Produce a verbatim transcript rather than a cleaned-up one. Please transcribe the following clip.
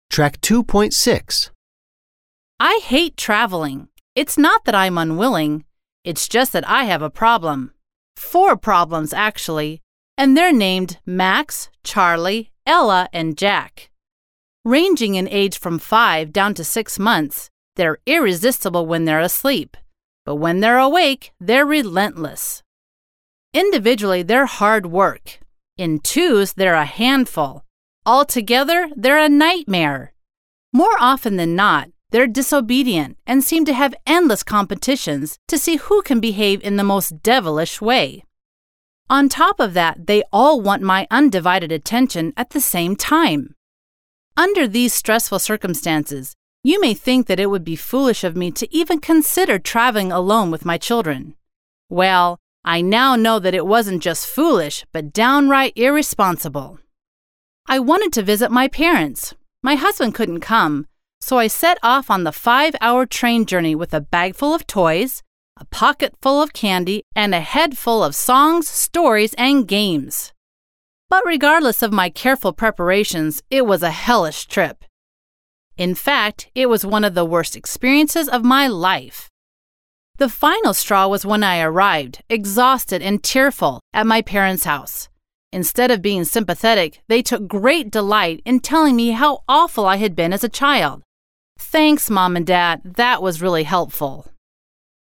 Track two point six. I hate traveling. It's not that I'm unwilling. It's just that I have a problem. Four problems, actually, and they're named Max, Charlie, Ella, and Jack. Ranging in age from five down to six months, they're irresistible when they're asleep. But when they're awake, they're relentless. Individually, they're hard work. In twos, they're a handful. Altogether, they're a nightmare. More often than not, they're disobedient and seem to have endless competitions to see who can behave in the most devilish way. On top of that, they all want my undivided attention at the same time. Under these stressful circumstances, you may think that it would be foolish of me to even consider traveling alone with my children. Well, I now know that it wasn't just foolish, but downright irresponsible. I wanted to visit my parents. My husband couldn't come, so I set off on the five-hour train journey with a bag full of toys, a pocket full of candy, and a head full of songs, stories, and games. But regardless of my careful preparations, it was a hellish trip. In fact, it was one of the worst experiences of my life. The final straw was when I arrived, exhausted and tearful, at my parents' house. Instead of being sympathetic, they took great delight in telling me how awful I had been as a child. Thanks, Mom and Dad, that was really helpful.